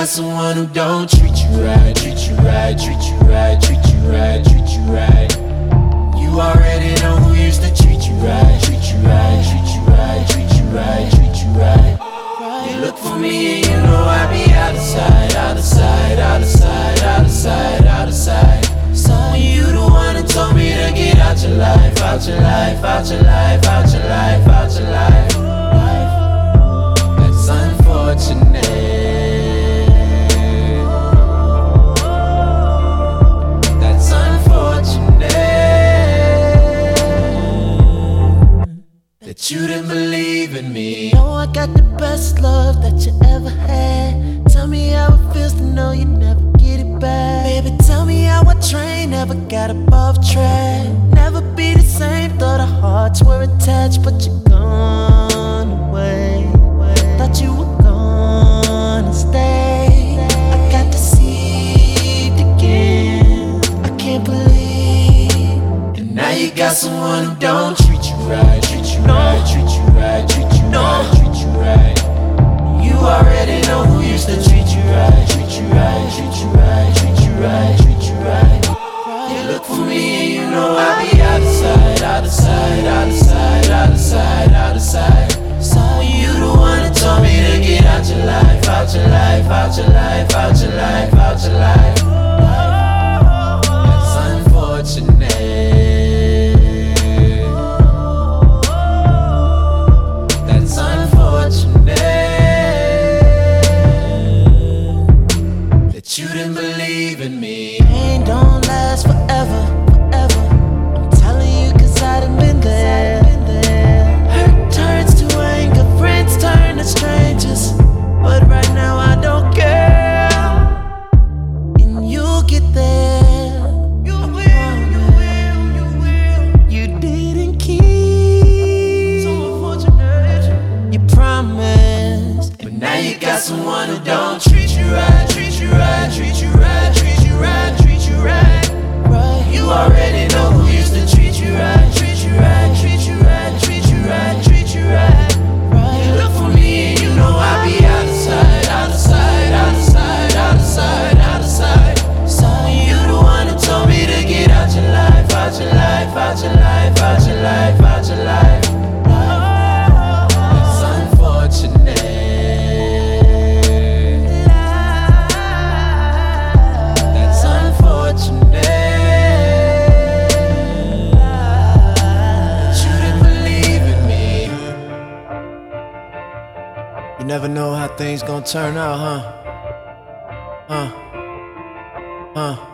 someone who don't treat you right, treat you right, treat you right, treat you right, treat you right. You already know who used to treat you right, treat you right, treat you right, treat you right, treat you right. You look for me and you know I be out of sight, out of sight, out of sight, out of sight, out of sight. So you the one that told me to get out your life, out your life, out your life, out your life, out your life. That's unfortunate. That's unfortunate that you didn't believe in me. Know I got the best love that you ever had. Tell me how it feels to know you never get it back. Baby, tell me how a train never got above track. Never be the same, thought our hearts were attached, but you're gone away. Thought you were gonna stay. I got deceived again. I can't believe. And now you got someone who don't treat you right, treat you right, treat you right, treat you right, treat you right. You already know who used to treat you right, treat you right, treat you right, treat you right, treat you right. You look for me and you know I be out of sight, out of sight, out of sight, out of sight, out of sight. So you the one that told me to get out your life, out your life, out your life, out your life, out your life. That's unfortunate. That's unfortunate that you didn't believe in me. Pain don't last forever, forever. I'm telling you cause I done been there. Hurt turns to anger, friends turn to strangers. But right now I don't care. And you'll get there. You will. You didn't keep. So unfortunate. You promised. But now you got someone who don't treat you right, treat you right, treat you right, treat you right, treat you right. You already know who used to treat you right, treat you right, treat you right, treat you right, treat you right. You look for me and you know I be out of sight, out of sight, out of sight, out of sight, out of sight. So you the one that told me to get out your life, out your life, out your life, out your life, out your life. It's unfortunate. That's unfortunate that you didn't believe in me. You never know how things gonna turn out, huh?